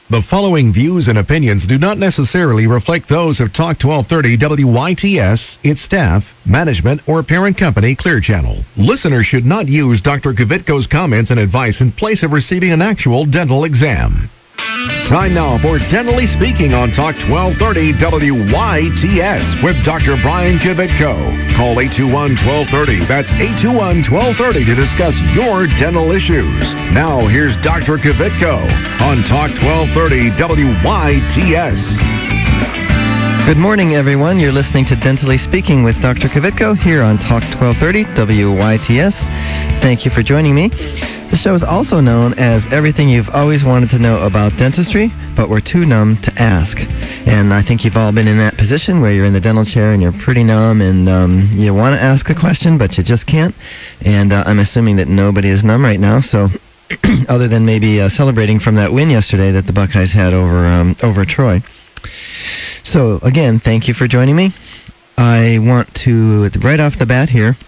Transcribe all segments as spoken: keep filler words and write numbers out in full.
The following views and opinions do not necessarily reflect those of Talk twelve thirty W Y T S, its staff, management, or parent company, Clear Channel. Listeners should not use Doctor Kvitko's comments and advice in place of receiving an actual dental exam. Time now for Dentally Speaking on Talk twelve thirty W Y T S with Doctor Brian Kvitko. Call eight two one, one two three zero. That's eight two one, one two three zero to discuss your dental issues. Now, here's Doctor Kvitko on Talk twelve thirty W Y T S. Good morning, everyone. You're listening to Dentally Speaking with Doctor Kvitko here on Talk twelve thirty W Y T S. Thank you for joining me. The show is also known as everything you've always wanted to know about dentistry, but were too numb to ask. And I think you've all been in that position where you're in the dental chair and you're pretty numb and um, you want to ask a question, but you just can't. And uh, I'm assuming that nobody is numb right now, so other than maybe uh, celebrating from that win yesterday that the Buckeyes had over um, over Troy. So, again, thank you for joining me. I want to, right off the bat here,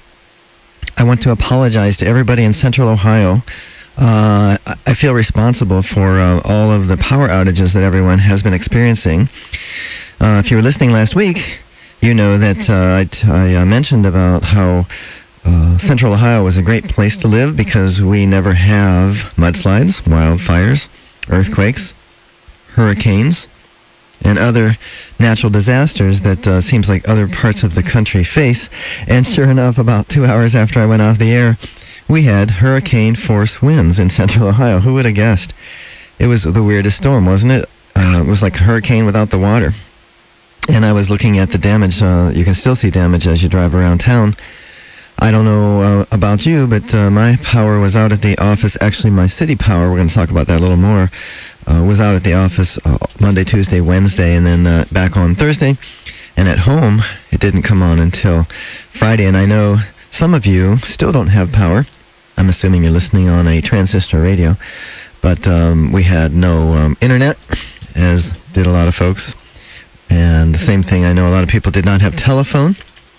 I want to apologize to everybody in Central Ohio. Uh, I feel responsible for uh, all of the power outages that everyone has been experiencing. Uh, if you were listening last week, you know that uh, I, I uh, mentioned about how uh, Central Ohio was a great place to live because we never have mudslides, wildfires, earthquakes, hurricanes, and other natural disasters that uh, seems like other parts of the country face. And sure enough, about two hours after I went off the air, we had hurricane-force winds in Central Ohio. Who would have guessed? It was the weirdest storm, wasn't it? Uh, it was like a hurricane without the water. And I was looking at the damage. Uh, you can still see damage as you drive around town. I don't know uh, about you, but uh, my power was out at the office. Actually, my city power, we're going to talk about that a little more, Uh, was out at the office uh, Monday, Tuesday, Wednesday, and then uh, back on Thursday. And at home, it didn't come on until Friday. And I know some of you still don't have power. I'm assuming you're listening on a transistor radio. But um, we had no um, internet, as did a lot of folks. And the same thing, I know a lot of people did not have telephone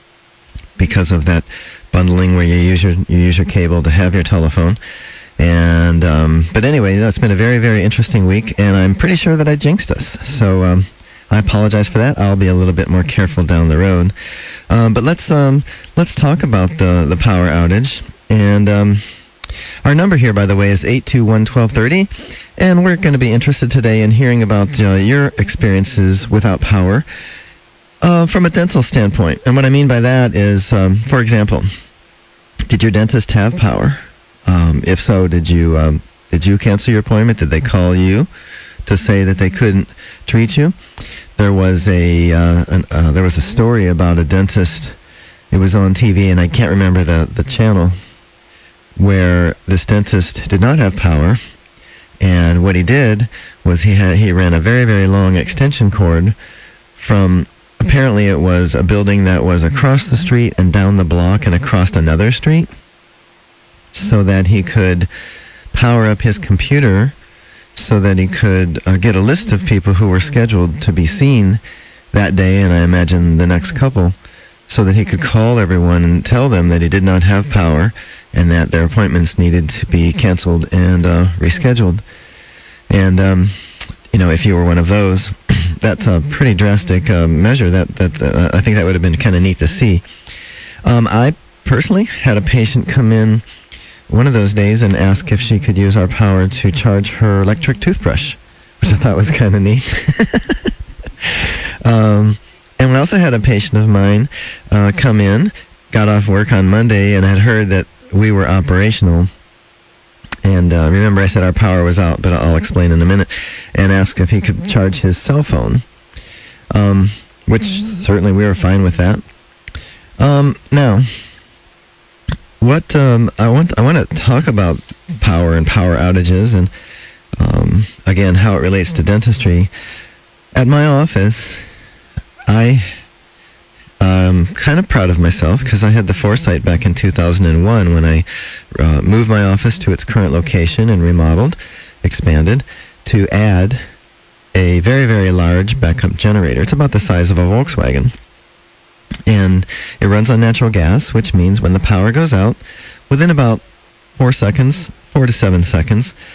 because of that bundling where you use your you use your cable to have your telephone. And, um, but anyway, that's been a very, very interesting week, and I'm pretty sure that I jinxed us. So, um, I apologize for that. I'll be a little bit more careful down the road. Um, but let's, um, let's talk about the, the power outage. And, um, our number here, by the way, is eight two one, one two three zero, and we're going to be interested today in hearing about, uh, your experiences without power, uh, from a dental standpoint. And what I mean by that is, um, for example, did your dentist have power? Um, if so, did you um, did you cancel your appointment? Did they call you to say that they couldn't treat you? There was a uh, an, uh, there was a story about a dentist. It was on T V, and I can't remember the, the channel, where this dentist did not have power, and what he did was he had, he ran a very, very long extension cord from, apparently it was a building that was across the street and down the block and across another street, so that he could power up his computer so that he could uh, get a list of people who were scheduled to be seen that day, and I imagine the next couple, so that he could call everyone and tell them that he did not have power and that their appointments needed to be canceled and uh, rescheduled. And, um, you know, if you were one of those, that's a pretty drastic uh, measure. That, that uh, I think that would have been kind of neat to see. Um, I personally had a patient come in one of those days and ask if she could use our power to charge her electric toothbrush, which I thought was kind of neat. um, and we also had a patient of mine uh, come in, got off work on Monday, and had heard that we were operational. And uh, remember I said our power was out, but I'll explain in a minute, and asked if he could charge his cell phone, um, which certainly we were fine with that. Um, now... What um, I want I want to talk about power and power outages, and um, again how it relates to dentistry. At my office, I am kind of proud of myself because I had the foresight back in two thousand one when I uh, moved my office to its current location and remodeled, expanded, to add a very, very large backup generator. It's about the size of a Volkswagen. And it runs on natural gas, which means when the power goes out, within about four seconds, four to seven seconds,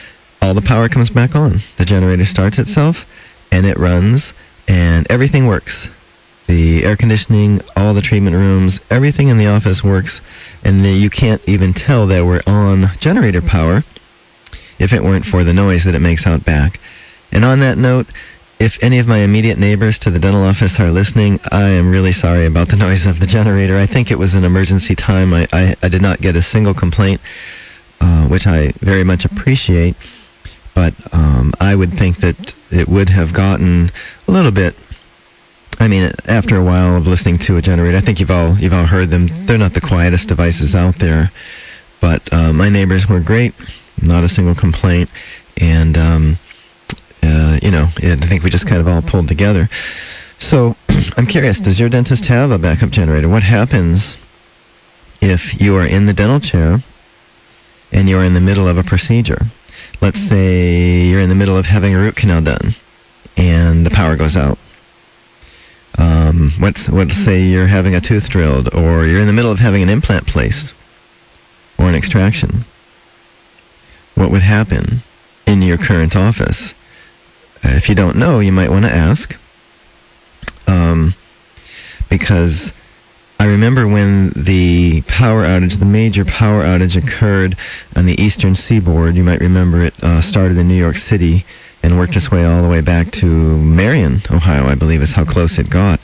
all the power comes back on. The generator starts itself, and it runs, and everything works. The air conditioning, all the treatment rooms, everything in the office works, and you can't even tell that we're on generator power if it weren't for the noise that it makes out back. And on that note, if any of my immediate neighbors to the dental office are listening, I am really sorry about the noise of the generator. I think it was an emergency time. I, I, I did not get a single complaint, uh, which I very much appreciate. But um, I would think that it would have gotten a little bit. I mean, after a while of listening to a generator, I think you've all you've all heard them. They're not the quietest devices out there, but uh, my neighbors were great. Not a single complaint, and um, uh, you know, I think we just kind of all pulled together. So, I'm curious: does your dentist have a backup generator? What happens if you are in the dental chair and you are in the middle of a procedure? Let's say you're in the middle of having a root canal done, and the power goes out. Um, let's, let's say you're having a tooth drilled, or you're in the middle of having an implant placed, or an extraction. What would happen in your current office? Uh, if you don't know, you might want to ask, um, because I remember when the power outage, the major power outage occurred on the eastern seaboard. You might remember it uh, started in New York City and worked its way all the way back to Marion, Ohio, I believe is how close it got.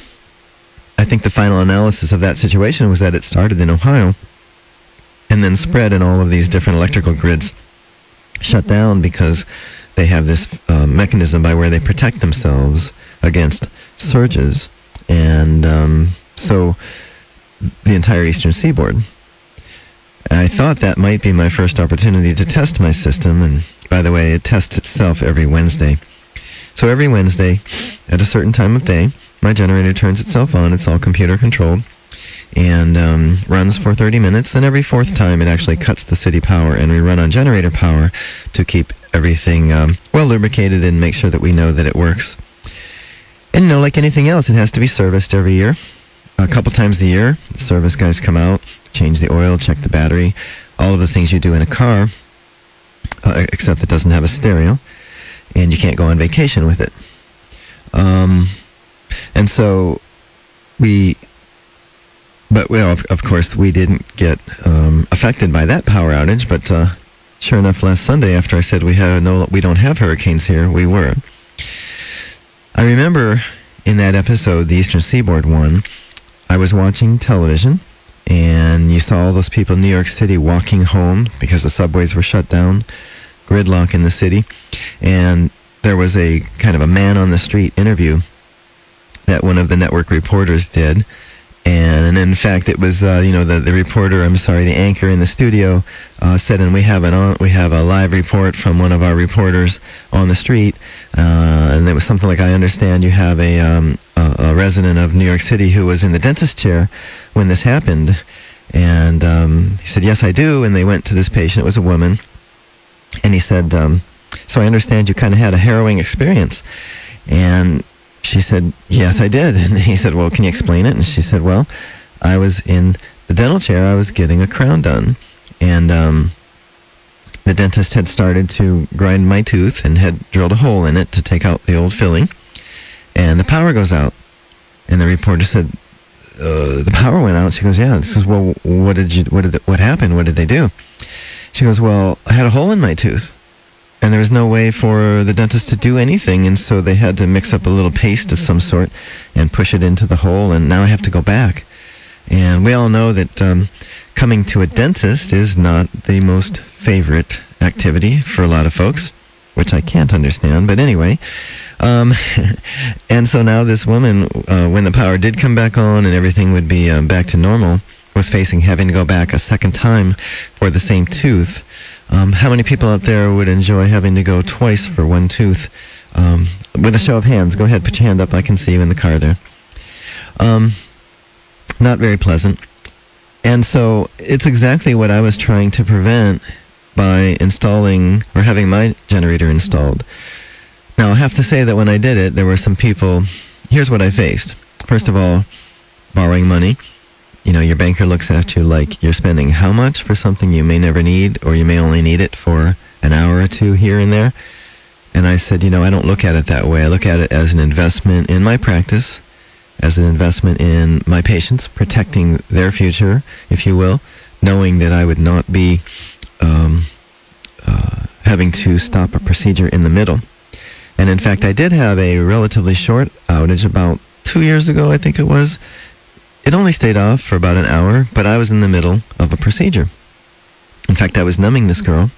I think the final analysis of that situation was that it started in Ohio and then spread, and all of these different electrical grids shut down because they have this uh, mechanism by where they protect themselves against surges. And um, so the entire eastern seaboard. I thought that might be my first opportunity to test my system, and by the way, it tests itself every Wednesday. So every Wednesday, at a certain time of day, my generator turns itself on. It's all computer controlled, and um, runs for thirty minutes, and every fourth time it actually cuts the city power, and we run on generator power to keep everything um, well lubricated and make sure that we know that it works. And you know, like anything else, it has to be serviced every year. A couple times a year, the service guys come out, change the oil, check the battery, all of the things you do in a car, uh, except it doesn't have a stereo, and you can't go on vacation with it. Um, and so we, but well, of, of course, we didn't get um, affected by that power outage. But uh, sure enough, last Sunday, after I said we have no, we don't have hurricanes here, we were. I remember in that episode, the Eastern Seaboard one, I was watching television, and you saw all those people in New York City walking home because the subways were shut down, gridlock in the city, and there was a kind of a man-on-the-street interview that one of the network reporters did, and, and in fact it was, uh, you know, the, the reporter, I'm sorry, the anchor in the studio uh, said, and we have, an on, we have a live report from one of our reporters on the street, uh, and it was something like, I understand you have a, um, a, a resident of New York City who was in the dentist chair when this happened, and um, he said, yes, I do, and they went to this patient, it was a woman, and he said, um, so I understand you kind of had a harrowing experience, and she said, yes, I did, and he said, well, can you explain it? And she said, well, I was in the dental chair, I was getting a crown done, and um, the dentist had started to grind my tooth and had drilled a hole in it to take out the old filling, and the power goes out, and the reporter said, uh, the power went out. She goes, yeah. She goes, well, what did you, what did, the, what happened? What did they do? She goes, well, I had a hole in my tooth, and there was no way for the dentist to do anything, and so they had to mix up a little paste of some sort and push it into the hole, and now I have to go back. And we all know that um, coming to a dentist is not the most favorite activity for a lot of folks, which I can't understand, but anyway. Um, and so now this woman, uh, when the power did come back on and everything would be uh, back to normal, was facing having to go back a second time for the same tooth. Um, how many people out there would enjoy having to go twice for one tooth? Um, with a show of hands, go ahead, put your hand up. I can see you in the car there. Um, not very pleasant. And so it's exactly what I was trying to prevent by installing or having my generator installed. Now, I have to say that when I did it, there were some people. Here's what I faced. First of all, borrowing money. You know, your banker looks at you like you're spending how much for something you may never need, or you may only need it for an hour or two here and there. And I said, you know, I don't look at it that way. I look at it as an investment in my practice, as an investment in my patients, protecting their future, if you will, knowing that I would not be um, uh, having to stop a procedure in the middle. And in fact, I did have a relatively short outage about two years ago, I think it was. It only stayed off for about an hour, but I was in the middle of a procedure. In fact, I was numbing this girl,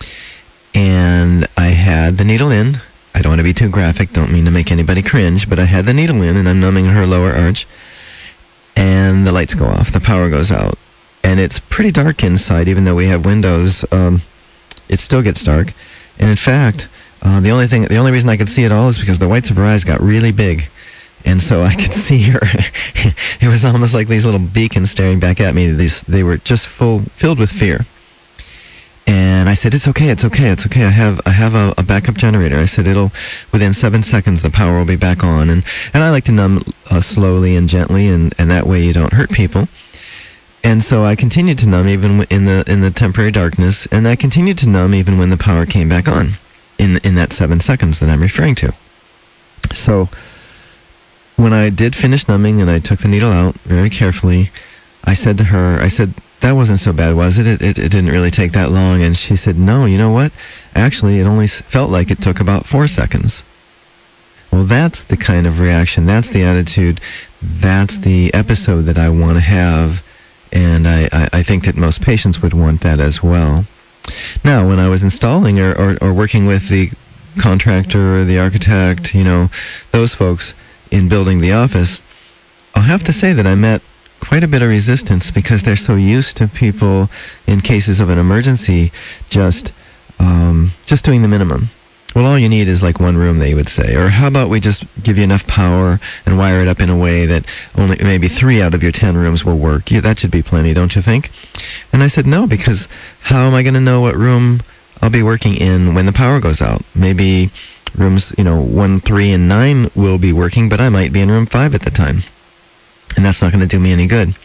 and I had the needle in. I don't want to be too graphic, don't mean to make anybody cringe, but I had the needle in, and I'm numbing her lower arch, and the lights go off, the power goes out. And it's pretty dark inside, even though we have windows. Um, it still gets dark. And in fact, uh, the only thing, the only reason I could see it all is because the whites of her eyes got really big. And so I could see her. It was almost like these little beacons staring back at me. These, they were just full, filled with fear. And I said, it's okay, it's okay, it's okay. I have, I have a, a backup generator. I said, it'll, within seven seconds, the power will be back on. And, and I like to numb uh, slowly and gently, and, and that way you don't hurt people. And so I continued to numb even in the in the temporary darkness, and I continued to numb even when the power came back on, in in that seven seconds that I'm referring to. So when I did finish numbing and I took the needle out very carefully, I said to her, I said, that wasn't so bad, was it? It, it? it didn't really take that long. And she said, no, you know what? Actually, it only felt like it took about four seconds. Well, that's the kind of reaction, that's the attitude, that's the episode that I want to have. And I, I, I think that most patients would want that as well. Now, when I was installing or, or, or working with the contractor or the architect, you know, those folks in building the office, I'll have to say that I met quite a bit of resistance because they're so used to people, in cases of an emergency, just um, just doing the minimum. Well, all you need is like one room, they would say. Or how about we just give you enough power and wire it up in a way that only maybe three out of your ten rooms will work. Yeah, that should be plenty, don't you think? And I said, no, because how am I going to know what room I'll be working in when the power goes out? Maybe rooms, you know, one, three, and nine will be working, but I might be in room five at the time. And that's not going to do me any good.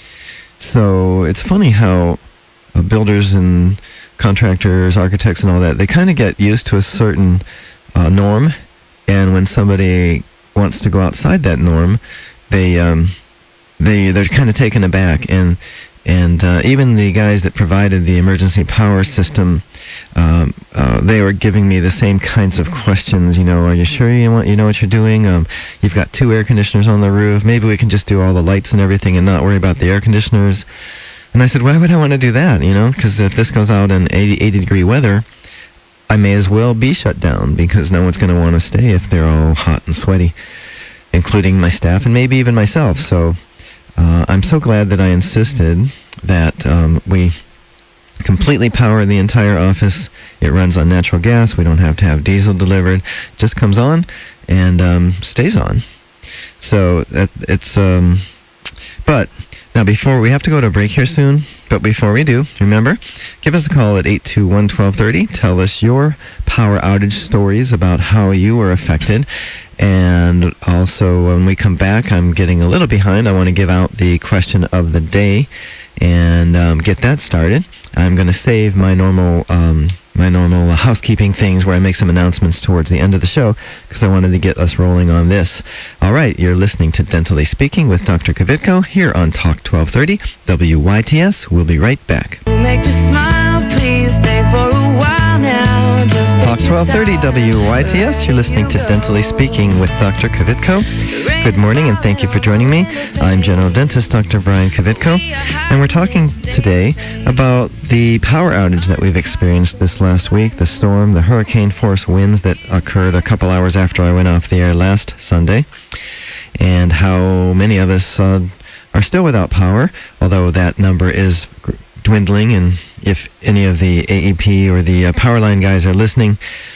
So it's funny how uh, builders and contractors, architects, and all that, they kind of get used to a certain uh, norm, and when somebody wants to go outside that norm, they um, they they're kind of taken aback. And and uh, even the guys that provided the emergency power system, um, uh, they were giving me the same kinds of questions. You know, are you sure you want you know what you're doing? Um, you've got two air conditioners on the roof. Maybe we can just do all the lights and everything and not worry about the air conditioners. And I said, why would I want to do that, you know? Because if this goes out in eighty, eighty degree weather, I may as well be shut down because no one's going to want to stay if they're all hot and sweaty, including my staff and maybe even myself. So uh, I'm so glad that I insisted that um, we completely power the entire office. It runs on natural gas. We don't have to have diesel delivered. It just comes on and um, stays on. So that, it's... Um, but... Now, before, we have to go to a break here soon, but before we do, remember, give us a call at eight two one, one two three zero. Tell us your power outage stories about how you were affected. And also, when we come back, I'm getting a little behind. I want to give out the question of the day and um, get that started. I'm going to save my normal um, my normal housekeeping things where I make some announcements towards the end of the show because I wanted to get us rolling on this. All right, you're listening to Dentally Speaking with Doctor Kvitko here on Talk twelve thirty W Y T S. We'll be right back. Make you smile, please stay for a while now. Just Talk twelve thirty W Y T S. You're listening to Dentally Speaking with Doctor Kvitko. Good morning and thank you for joining me. I'm General Dentist Doctor Brian Kvitko, and we're talking today about the power outage that we've experienced this last week, the storm, the hurricane force winds that occurred a couple hours after I went off the air last Sunday, and how many of us uh, are still without power, although that number is dwindling. And if any of the A E P or the uh, power line guys are listening,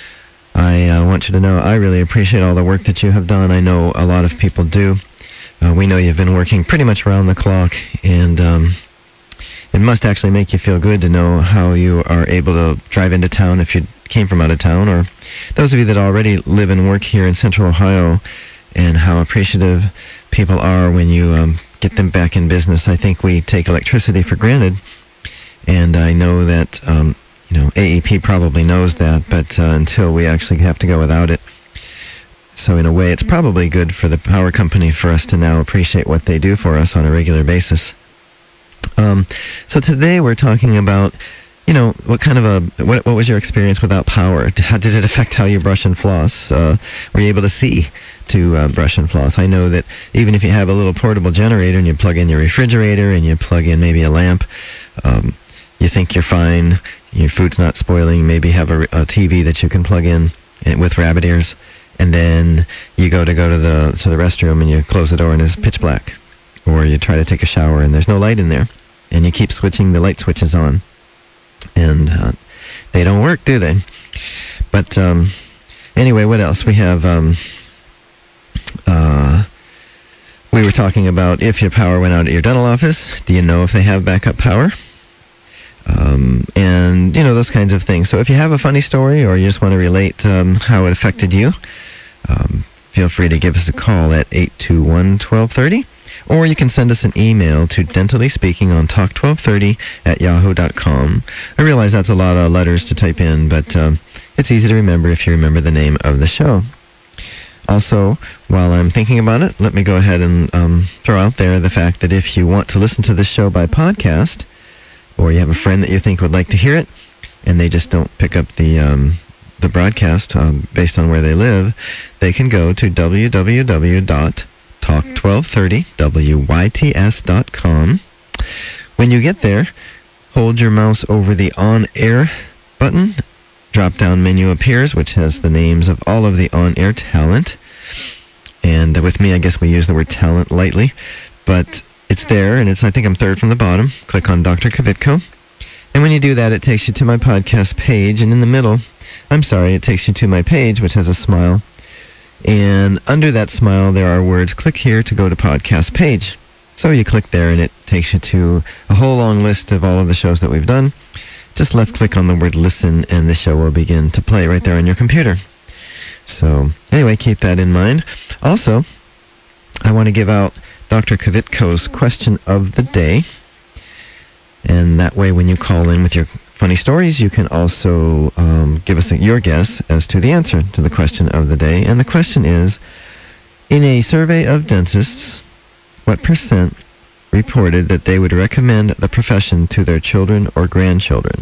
I uh, want you to know I really appreciate all the work that you have done. I know a lot of people do. Uh, we know you've been working pretty much around the clock, and um, it must actually make you feel good to know how you are able to drive into town if you came from out of town, or those of you that already live and work here in Central Ohio, and how appreciative people are when you um, get them back in business. I think we take electricity for granted, and I know that um, you know, A E P probably knows that, but uh, until we actually have to go without it. So in a way, it's probably good for the power company for us to now appreciate what they do for us on a regular basis. Um, so today we're talking about, you know, what kind of a, what, what was your experience without power? How did it affect how you brush and floss? Uh, were you able to see to uh, brush and floss? I know that even if you have a little portable generator and you plug in your refrigerator and you plug in maybe a lamp, um, you think you're fine, your food's not spoiling, maybe have a, a T V that you can plug in with rabbit ears, and then you go to go to the to the restroom and you close the door and it's pitch black. Or you try to take a shower and there's no light in there, and you keep switching the light switches on. And uh, they don't work, do they? But um, anyway, what else? We have, um, uh, we were talking about if your power went out at your dental office, do you know if they have backup power? Um, and, you know, those kinds of things. So if you have a funny story or you just want to relate um, how it affected you, um, feel free to give us a call at eight two one, one two three zero. Or you can send us an email to dentally speaking on talk twelve thirty at yahoo dot com. I realize that's a lot of letters to type in, but um, it's easy to remember if you remember the name of the show. Also, while I'm thinking about it, let me go ahead and um, throw out there the fact that if you want to listen to this show by podcast, or you have a friend that you think would like to hear it, and they just don't pick up the um, the broadcast um, based on where they live, they can go to w w w dot talk twelve thirty w y t s dot com. When you get there, hold your mouse over the on-air button. Drop-down menu appears, which has the names of all of the on-air talent. And uh, with me, I guess we use the word talent lightly, but it's there, and it's, I think I'm third from the bottom. Click on Doctor Kvitko. And when you do that, it takes you to my podcast page, and in the middle, I'm sorry, it takes you to my page, which has a smile. And under that smile, there are words, click here to go to podcast page. So you click there, and it takes you to a whole long list of all of the shows that we've done. Just left-click on the word listen, and the show will begin to play right there on your computer. So, anyway, keep that in mind. Also, I want to give out Doctor Kvitko's question of the day. And that way, when you call in with your funny stories, you can also um, give us a, your guess as to the answer to the question of the day. And the question is, in a survey of dentists, what percent reported that they would recommend the profession to their children or grandchildren?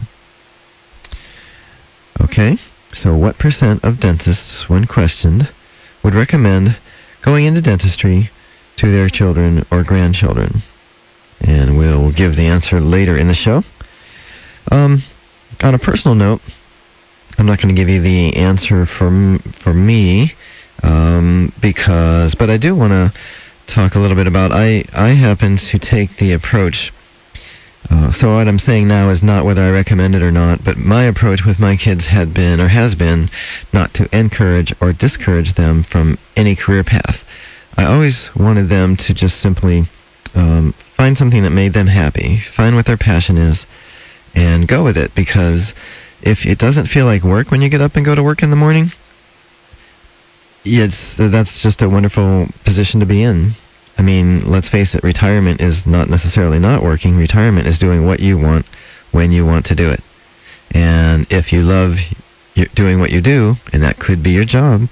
Okay, so what percent of dentists, when questioned, would recommend going into dentistry to their children or grandchildren? And we'll give the answer later in the show. Um, on a personal note, I'm not going to give you the answer for m- for me, um, because, but I do want to talk a little bit about, I, I happen to take the approach, uh, so what I'm saying now is not whether I recommend it or not, but my approach with my kids had been, or has been, not to encourage or discourage them from any career path. I always wanted them to just simply um, find something that made them happy, find what their passion is, and go with it, because if it doesn't feel like work when you get up and go to work in the morning, it's, that's just a wonderful position to be in. I mean, let's face it, retirement is not necessarily not working. Retirement is doing what you want when you want to do it. And if you love doing what you do, and that could be your job,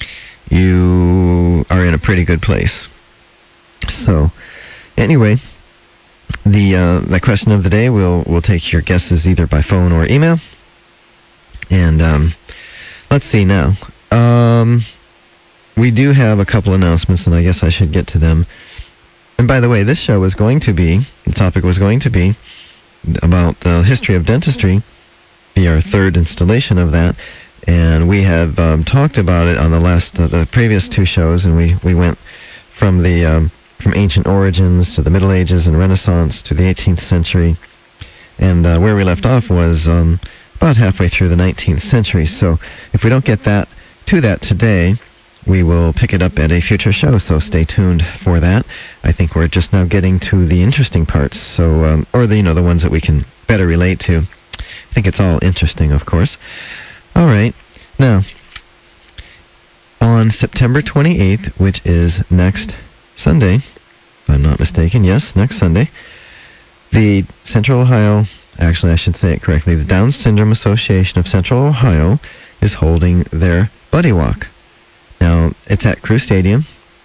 you are in a pretty good place. So, anyway, the uh, the question of the day, we'll we'll take your guesses either by phone or email. And um, let's see now. Um, we do have a couple announcements, and I guess I should get to them. And by the way, this show was going to be, the topic was going to be about the history of dentistry, be our third installation of that. And we have um, talked about it on the last, uh, the previous two shows, and we, we went from the um, from ancient origins to the Middle Ages and Renaissance to the eighteenth century. And uh, where we left off was um, about halfway through the nineteenth century. So if we don't get that to that today, we will pick it up at a future show, so stay tuned for that. I think we're just now getting to the interesting parts, so um, or the you know the ones that we can better relate to. I think it's all interesting, of course. All right, now on September twenty-eighth, which is next Sunday, if I'm not mistaken, yes, next Sunday, the Central Ohio actually I should say it correctly, the Down Syndrome Association of Central Ohio is holding their Buddy Walk. Now, it's at Crew Stadium,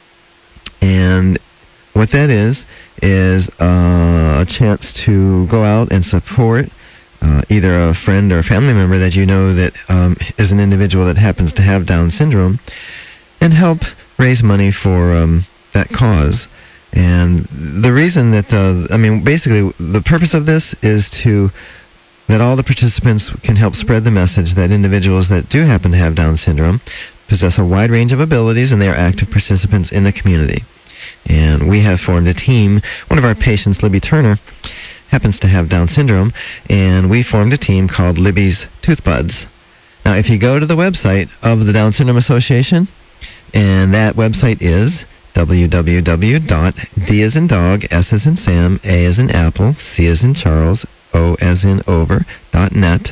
and what that is, is uh, a chance to go out and support uh, either a friend or a family member that you know that um, is an individual that happens to have Down syndrome, and help raise money for um, that cause. And the reason that, uh, I mean, basically, the purpose of this is to, that all the participants can help spread the message that individuals that do happen to have Down syndrome possess a wide range of abilities, and they are active participants in the community. And we have formed a team. One of our patients, Libby Turner, happens to have Down syndrome, and we formed a team called Libby's Tooth Buds. Now, if you go to the website of the Down Syndrome Association, and that website is w w w dot d as in dog, S as in Sam, A as in Apple, C as in Charles, O as in over, dot net,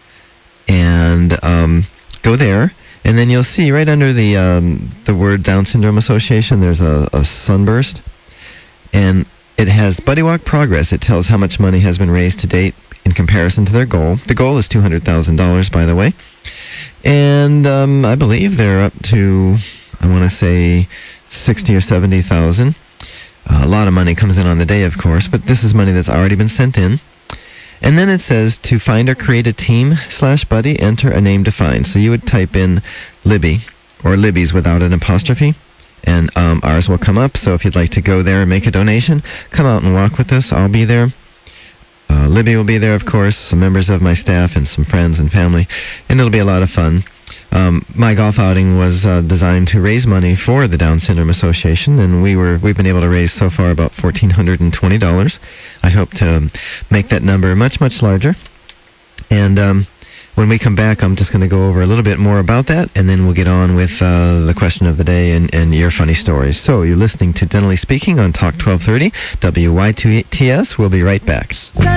and um, go there, and then you'll see right under the um, the word Down Syndrome Association, there's a, a sunburst, and it has Buddy Walk progress. It tells how much money has been raised to date in comparison to their goal. The goal is two hundred thousand dollars, by the way, and um, I believe they're up to, I want to say, sixty or seventy thousand. Uh, a lot of money comes in on the day, of course, but this is money that's already been sent in. And then it says to find or create a team slash buddy, enter a name defined. So you would type in Libby or Libby's without an apostrophe, and um, ours will come up. So if you'd like to go there and make a donation, come out and walk with us. I'll be there. Uh, Libby will be there, of course, some members of my staff and some friends and family, and it'll be a lot of fun. Um, my golf outing was uh, designed to raise money for the Down Syndrome Association, and we were we've been able to raise so far about one thousand four hundred twenty dollars. I hope to um, make that number much, much larger. And um, when we come back, I'm just going to go over a little bit more about that, and then we'll get on with uh, the question of the day and, and your funny stories. So you're listening to Dentally Speaking on Talk twelve thirty W Y T S. We'll be right back.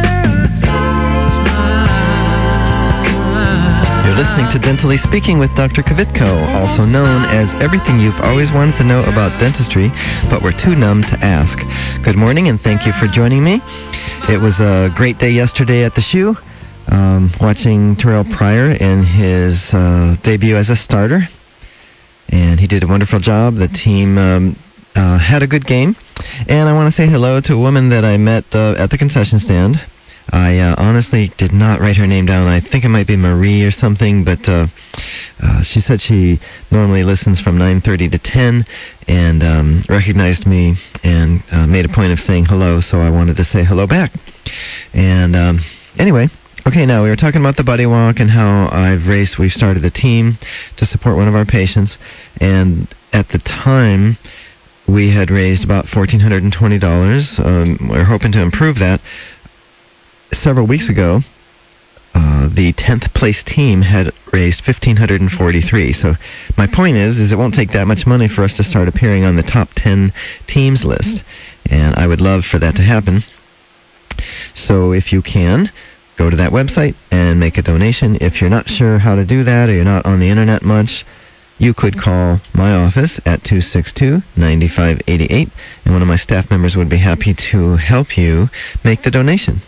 You're listening to Dentally Speaking with Doctor Kvitko, also known as everything you've always wanted to know about dentistry, but were too numb to ask. Good morning, and thank you for joining me. It was a great day yesterday at the shoe, um, watching Terrell Pryor in his uh, debut as a starter, and he did a wonderful job. The team um, uh, had a good game, and I want to say hello to a woman that I met uh, at the concession stand. I uh, honestly did not write her name down. I think it might be Marie or something, but uh, uh, she said she normally listens from nine thirty to ten, and um, recognized me and uh, made a point of saying hello, so I wanted to say hello back. And um, anyway, okay, now we were talking about the Buddy Walk and how I've raced, we've started a team to support one of our patients, and at the time we had raised about one thousand four hundred twenty dollars. Um, we're hoping to improve that. Several weeks ago, uh, the tenth place team had raised one thousand five hundred forty-three. So my point is, is it won't take that much money for us to start appearing on the top ten teams list. And I would love for that to happen. So if you can, go to that website and make a donation. If you're not sure how to do that, or you're not on the internet much, you could call my office at two six two, nine five eight eight, and one of my staff members would be happy to help you make the donation.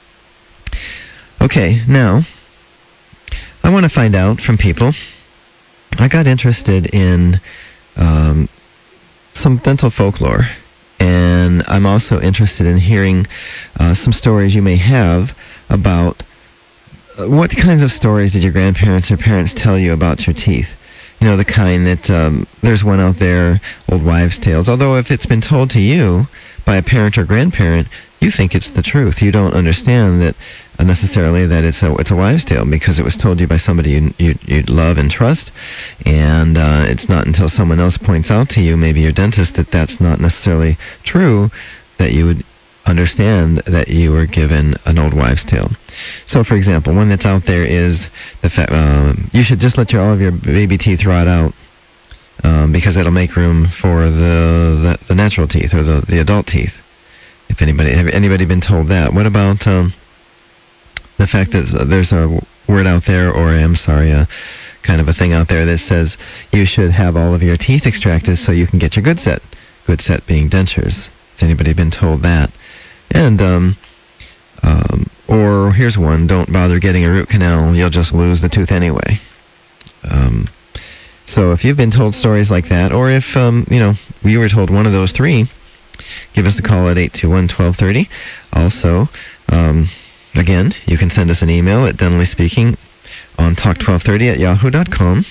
Okay, now, I want to find out from people. I got interested in um, some dental folklore, and I'm also interested in hearing uh, some stories you may have about uh, what kinds of stories did your grandparents or parents tell you about your teeth? You know, the kind that, um, there's one out there, old wives' tales, although if it's been told to you by a parent or grandparent, you think it's the truth. You don't understand that uh, necessarily that it's a it's a wives' tale because it was told you by somebody you you you love and trust, and uh, it's not until someone else points out to you, maybe your dentist, that that's not necessarily true, that you would understand that you were given an old wives' tale. So, for example, one that's out there is the fact uh, you should just let your all of your baby teeth rot out um, because it'll make room for the the, the natural teeth or the the adult teeth. If anybody, have anybody been told that? What about um, the fact that there's a word out there, or I'm sorry, a kind of a thing out there that says you should have all of your teeth extracted so you can get your good set. Good set being dentures. Has anybody been told that? And um, um, or here's one, don't bother getting a root canal, you'll just lose the tooth anyway. Um, so if you've been told stories like that, or if, um, you know, you were told one of those three, give us a call at eight two one, one two three zero. Also, um, again, you can send us an email at dentally speaking on talk twelve thirty at yahoo dot com.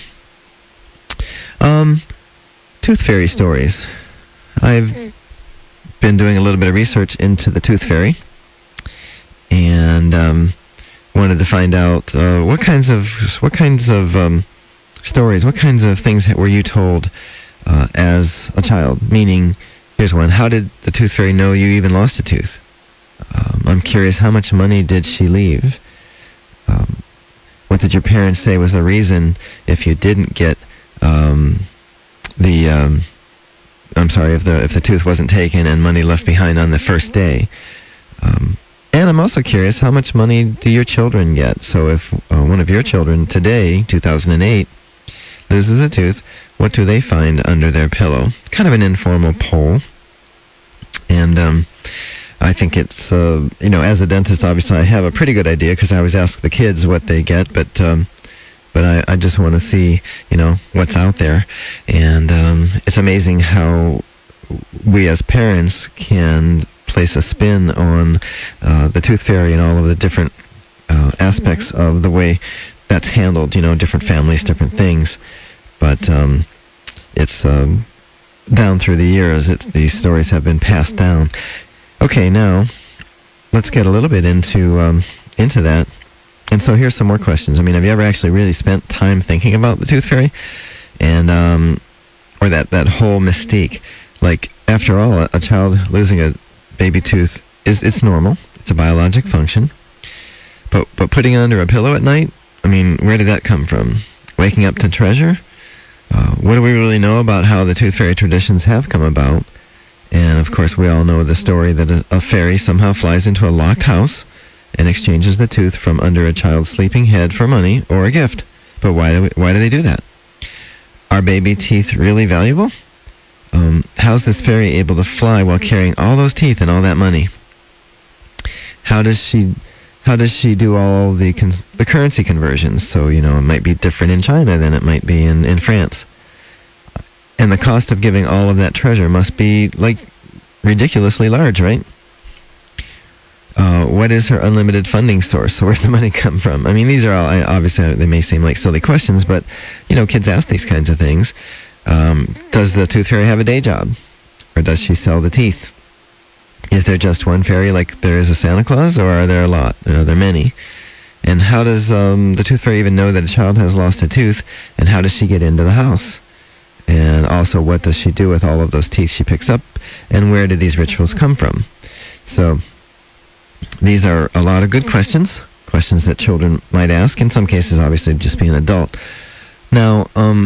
Um, tooth fairy stories. I've been doing a little bit of research into the tooth fairy, and um, wanted to find out uh, what kinds of what kinds of um, stories, what kinds of things were you told uh, as a child? Meaning, here's one: how did the tooth fairy know you even lost a tooth? Um, I'm curious, how much money did she leave? Um, what did your parents say was the reason if you didn't get um, the um, I'm sorry, if the if the tooth wasn't taken and money left behind on the first day? Um, and I'm also curious, how much money do your children get? So if uh, one of your children today, two thousand eight, loses a tooth, what do they find under their pillow? Kind of an informal poll. And um, I think it's, uh, you know, as a dentist, obviously I have a pretty good idea because I always ask the kids what they get, but um, but I, I just want to see, you know, what's out there. And um, it's amazing how we as parents can place a spin on uh, the tooth fairy and all of the different uh, aspects mm-hmm. of the way that's handled, you know, different families, different things. But um, it's um, down through the years, it's, these stories have been passed down. Okay, now let's get a little bit into um, into that. And so here's some more questions. I mean, have you ever actually really spent time thinking about the tooth fairy? And, um, or that, that whole mystique. Like, after all, a, a child losing a baby tooth is, it's normal. It's a biologic function. But, but putting it under a pillow at night, I mean, where did that come from? Waking up to treasure? Uh, what do we really know about how the tooth fairy traditions have come about? And, of course, we all know the story that a, a fairy somehow flies into a locked house and exchanges the tooth from under a child's sleeping head for money or a gift. But why do we, why do they do that? Are baby teeth really valuable? Um, how's this fairy able to fly while carrying all those teeth and all that money? How does she how does she do all the con- the currency conversions? So, you know, it might be different in China than it might be in, in France. And the cost of giving all of that treasure must be, like, ridiculously large, right? Uh, what is her unlimited funding source? So where's the money come from? I mean, these are all, obviously, they may seem like silly questions, but, you know, kids ask these kinds of things. Um, does the tooth fairy have a day job? Or does she sell the teeth? Is there just one fairy like there is a Santa Claus, or are there a lot? Are there many? And how does um, the tooth fairy even know that a child has lost a tooth, and how does she get into the house? And also, what does she do with all of those teeth she picks up, and where do these rituals come from? So, these are a lot of good questions, questions that children might ask, in some cases, obviously, just be an adult. Now, um,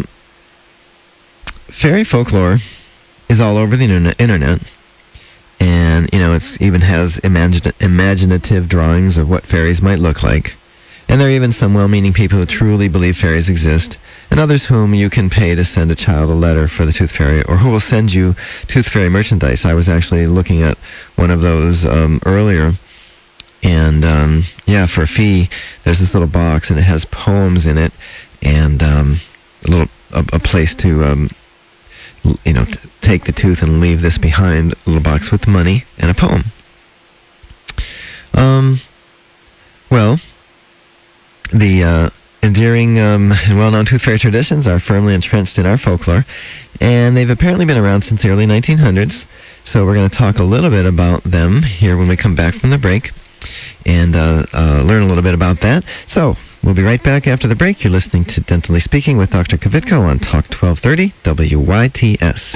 fairy folklore is all over the internet, and, you know, it even has imagine- imaginative drawings of what fairies might look like. And there are even some well-meaning people who truly believe fairies exist, and others whom you can pay to send a child a letter for the tooth fairy, or who will send you tooth fairy merchandise. I was actually looking at one of those um, earlier. And, um, yeah, for a fee, there's this little box, and it has poems in it, and um, a little a, a place to, um, l- you know, t- take the tooth and leave this behind, a little box with money and a poem. Um, well, the uh, endearing um, and well-known tooth fairy traditions are firmly entrenched in our folklore, and they've apparently been around since the early nineteen hundreds, so we're going to talk a little bit about them here when we come back from the break. And uh, uh, learn a little bit about that. So, we'll be right back after the break. You're listening to Dentally Speaking with Doctor Kvitko on Talk twelve thirty W Y T S.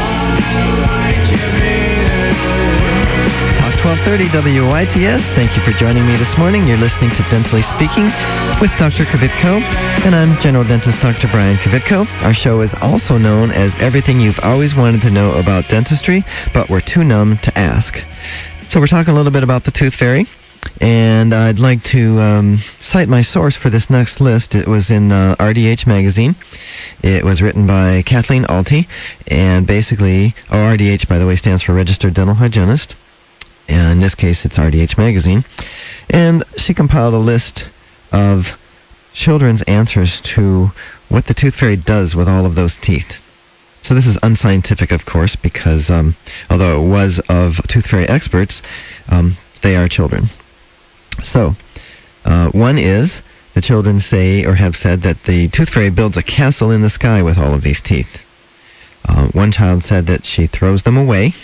Talk twelve thirty W Y T S. Thank you for joining me this morning. You're listening to Dentally Speaking with Doctor Kvitko, and I'm General Dentist Doctor Brian Kvitko. Our show is also known as Everything You've Always Wanted to Know About Dentistry, but We're Too Numb to Ask. So we're talking a little bit about the tooth fairy. And I'd like to um, cite my source for this next list. It was in uh, R D H magazine. It was written by Kathleen Alty, and basically, oh, R D H, by the way, stands for Registered Dental Hygienist. In this case, it's R D H Magazine. And she compiled a list of children's answers to what the tooth fairy does with all of those teeth. So this is unscientific, of course, because um, although it was of tooth fairy experts, um, they are children. So, uh, one is, the children say or have said that the tooth fairy builds a castle in the sky with all of these teeth. Uh, one child said that she throws them away.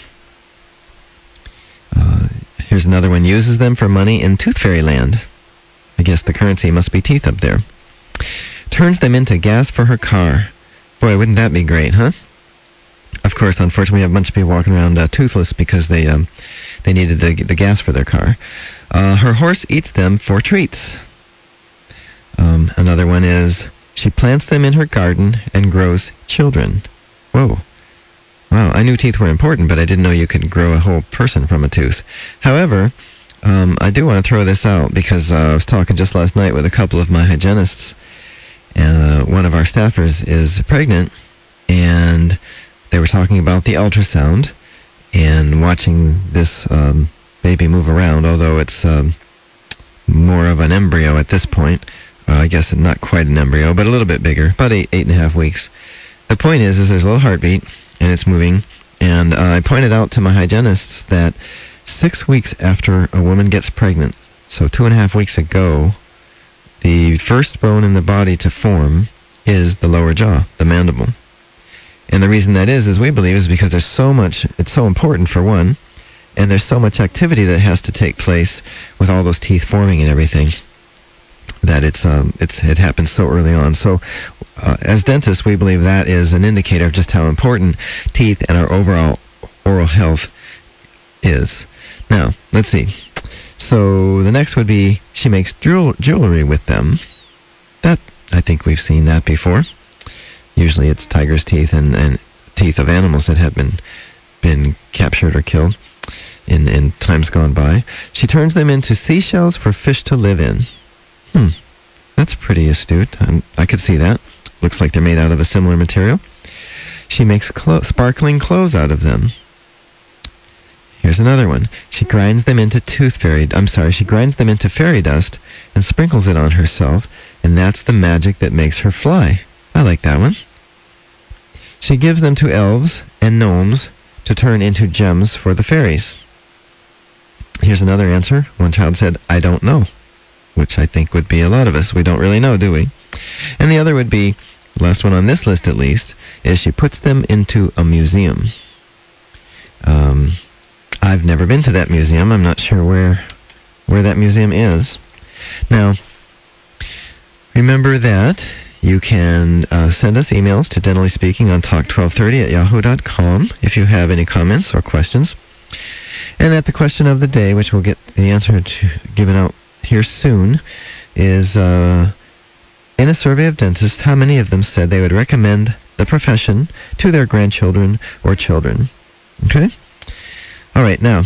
Uh, here's another one, uses them for money in Tooth Fairy Land. I guess the currency must be teeth up there. Turns them into gas for her car. Boy, wouldn't that be great, huh? Of course, unfortunately, we have a bunch of people walking around uh, toothless because they um, they needed the, the gas for their car. Uh, her horse eats them for treats. Um, another one is, she plants them in her garden and grows children. Whoa. Wow, I knew teeth were important, but I didn't know you could grow a whole person from a tooth. However, um, I do want to throw this out because uh, I was talking just last night with a couple of my hygienists, and uh, one of our staffers is pregnant, and they were talking about the ultrasound and watching this um, baby move around, although it's um, more of an embryo at this point. Uh, I guess not quite an embryo, but a little bit bigger, about eight, eight and a half weeks. The point is, is there's a little heartbeat, and it's moving, and uh, I pointed out to my hygienists that six weeks after a woman gets pregnant, so two and a half weeks ago, the first bone in the body to form is the lower jaw, the mandible. And the reason that is, is we believe, is because there's so much, it's so important for one, and there's so much activity that has to take place with all those teeth forming and everything, that it's um it's it happens so early on. So uh, as dentists, we believe that is an indicator of just how important teeth and our overall oral health is. Now, let's see. So the next would be, she makes jewel- jewelry with them. That, I think we've seen that before. Usually it's tiger's teeth and, and teeth of animals that have been been captured or killed in, in times gone by. She turns them into seashells for fish to live in. Hmm, that's pretty astute. I'm, I could see that. Looks like they're made out of a similar material. She makes clo- sparkling clothes out of them. Here's another one. She grinds them into tooth fairy... I'm sorry, she grinds them into fairy dust and sprinkles it on herself, and that's the magic that makes her fly. I like that one. She gives them to elves and gnomes to turn into gems for the fairies. Here's another answer. One child said, I don't know, which I think would be a lot of us. We don't really know, do we? And the other would be, last one on this list at least, is she puts them into a museum. Um, I've never been to that museum. I'm not sure where where that museum is. Now, remember that you can uh, send us emails to Dentally Speaking on talk twelve thirty at yahoo dot com if you have any comments or questions. And that the question of the day, which we'll get the answer to given out here soon, is uh, in a survey of dentists, how many of them said they would recommend the profession to their grandchildren or children? Okay? All right, now,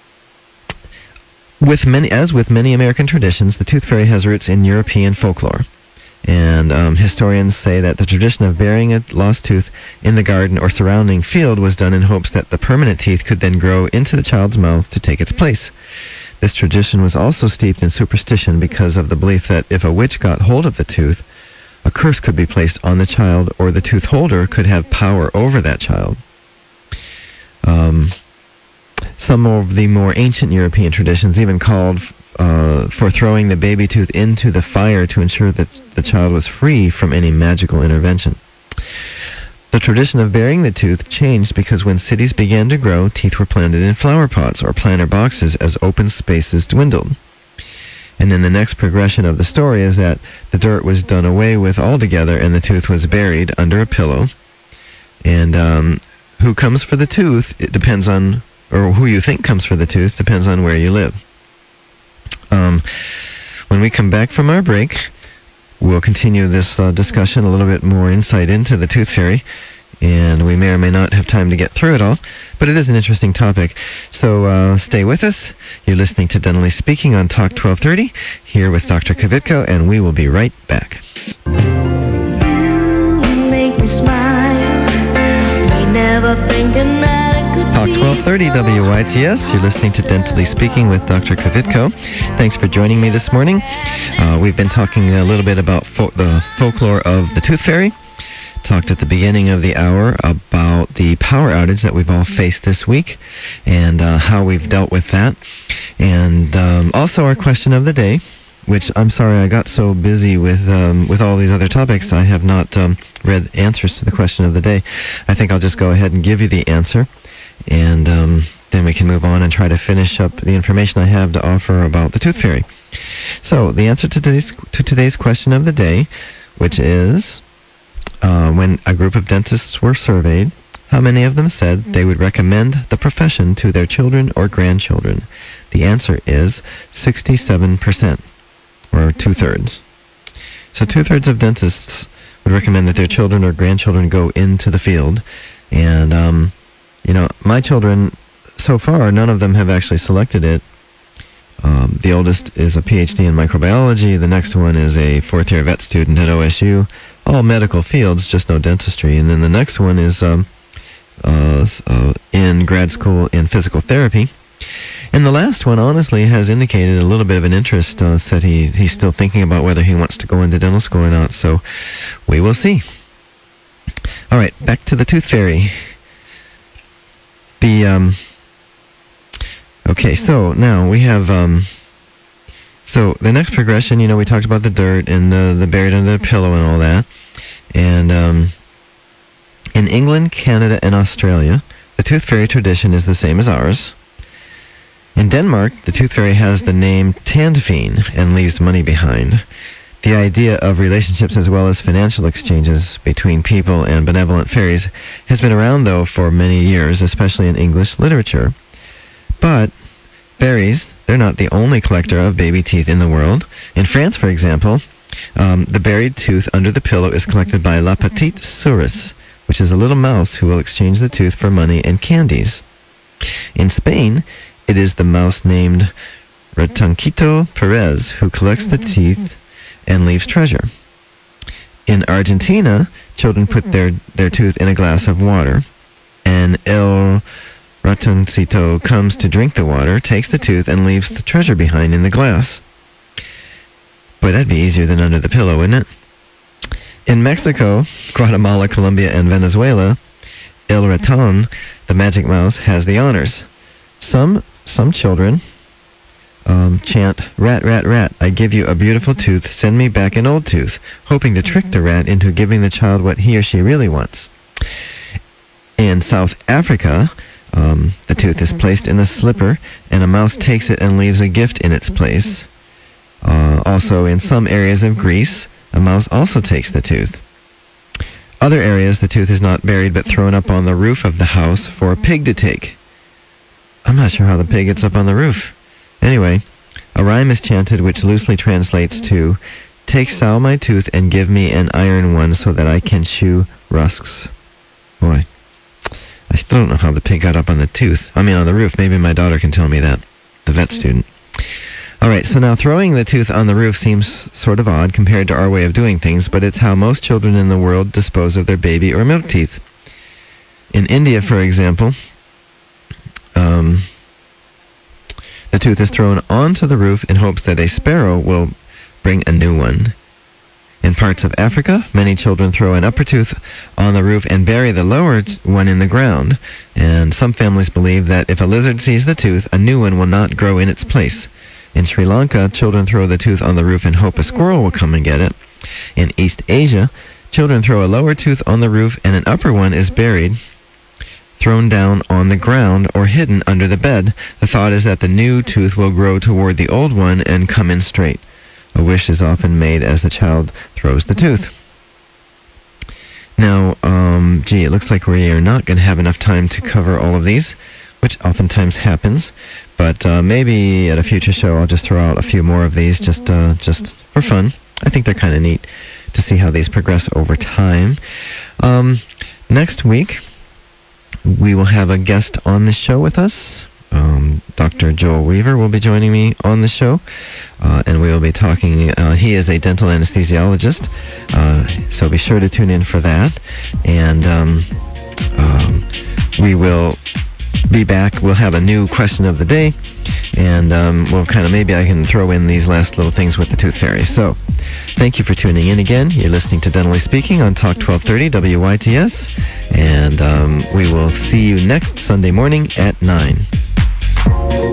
with many, as with many American traditions, the tooth fairy has roots in European folklore. And um, historians say that the tradition of burying a lost tooth in the garden or surrounding field was done in hopes that the permanent teeth could then grow into the child's mouth to take its place. This tradition was also steeped in superstition because of the belief that if a witch got hold of the tooth, a curse could be placed on the child, or the tooth holder could have power over that child. Um, some of the more ancient European traditions even called uh, for throwing the baby tooth into the fire to ensure that the child was free from any magical intervention. The tradition of burying the tooth changed because when cities began to grow, teeth were planted in flower pots or planter boxes as open spaces dwindled. And then the next progression of the story is that the dirt was done away with altogether and the tooth was buried under a pillow. And um, who comes for the tooth, it depends on, or who you think comes for the tooth, depends on where you live. Um, when we come back from our break, we'll continue this uh, discussion, a little bit more insight into the tooth fairy, and we may or may not have time to get through it all, but it is an interesting topic. So uh, stay with us. You're listening to Dentally Speaking on Talk twelve thirty, here with Doctor Kvitko, and we will be right back. You make me smile. Me never thinking that it Talk twelve thirty W Y T S. You're listening to Dentally Speaking with Doctor Kvitko. Thanks for joining me this morning. Uh, we've been talking a little bit about fo- the folklore of the Tooth Fairy. Talked at the beginning of the hour about the power outage that we've all faced this week and uh, how we've dealt with that. And um, also our question of the day, which I'm sorry I got so busy with um, with all these other topics I have not um, read answers to the question of the day. I think I'll just go ahead and give you the answer. And um, then we can move on and try to finish up the information I have to offer about the Tooth Fairy. So, the answer to today's, to today's question of the day, which is, uh, when a group of dentists were surveyed, how many of them said they would recommend the profession to their children or grandchildren? The answer is sixty-seven percent, or two-thirds. So two-thirds of dentists would recommend that their children or grandchildren go into the field, and, um... you know, my children, so far, none of them have actually selected it. Um, the oldest is a P H D in microbiology. The next one is a fourth-year vet student at O S U. All medical fields, just no dentistry. And then the next one is um, uh, uh, in grad school in physical therapy. And the last one, honestly, has indicated a little bit of an interest. Uh, said he, he's still thinking about whether he wants to go into dental school or not. So we will see. All right, back to the Tooth Fairy. The, um, okay, so now we have, um, so the next progression, you know, we talked about the dirt and the, the buried under the pillow and all that. And, um, in England, Canada, and Australia, the Tooth Fairy tradition is the same as ours. In Denmark, the Tooth Fairy has the name Tandfine and leaves money behind. The idea of relationships as well as financial exchanges between people and benevolent fairies has been around, though, for many years, especially in English literature. But fairies, they're not the only collector of baby teeth in the world. In France, for example, um, the buried tooth under the pillow is collected by La Petite Souris, which is a little mouse who will exchange the tooth for money and candies. In Spain, it is the mouse named Ratonquito Perez who collects the teeth and leaves treasure. In Argentina, children put their, their tooth in a glass of water, and El Ratoncito comes to drink the water, takes the tooth, and leaves the treasure behind in the glass. Boy, that'd be easier than under the pillow, wouldn't it? In Mexico, Guatemala, Colombia, and Venezuela, El Raton, the magic mouse, has the honors. Some, some children Um, chant, rat, rat, rat, I give you a beautiful tooth, send me back an old tooth, hoping to trick the rat into giving the child what he or she really wants. In South Africa, um, the tooth is placed in a slipper, and a mouse takes it and leaves a gift in its place. Uh, also, in some areas of Greece, a mouse also takes the tooth. Other areas, the tooth is not buried but thrown up on the roof of the house for a pig to take. I'm not sure how the pig gets up on the roof. Anyway, a rhyme is chanted which loosely translates to, take Sal my tooth and give me an iron one so that I can chew rusks. Boy, I still don't know how the pig got up on the tooth. I mean, on the roof. Maybe my daughter can tell me that, the vet student. All right, so now throwing the tooth on the roof seems sort of odd compared to our way of doing things, but it's how most children in the world dispose of their baby or milk teeth. In India, for example, um... the tooth is thrown onto the roof in hopes that a sparrow will bring a new one. In parts of Africa, many children throw an upper tooth on the roof and bury the lower one in the ground, and some families believe that if a lizard sees the tooth, a new one will not grow in its place. In Sri Lanka, children throw the tooth on the roof and hope a squirrel will come and get it. In East Asia, children throw a lower tooth on the roof and an upper one is buried, thrown down on the ground or hidden under the bed. The thought is that the new tooth will grow toward the old one and come in straight. A wish is often made as the child throws the tooth. Now, um, gee, it looks like we are not going to have enough time to cover all of these, which oftentimes happens. But uh, maybe at a future show I'll just throw out a few more of these just, uh, just for fun. I think they're kind of neat to see how these progress over time. Um, next week, we will have a guest on the show with us. Um, Doctor Joel Weaver will be joining me on the show, uh, and we will be talking. Uh, he is a dental anesthesiologist, uh, so be sure to tune in for that. And um, um, we will be back. We'll have a new question of the day, and um, we'll kind of, maybe I can throw in these last little things with the Tooth Fairy. So, thank you for tuning in again. You're listening to Dentally Speaking on Talk twelve thirty W Y T S, and um, we will see you next Sunday morning at nine.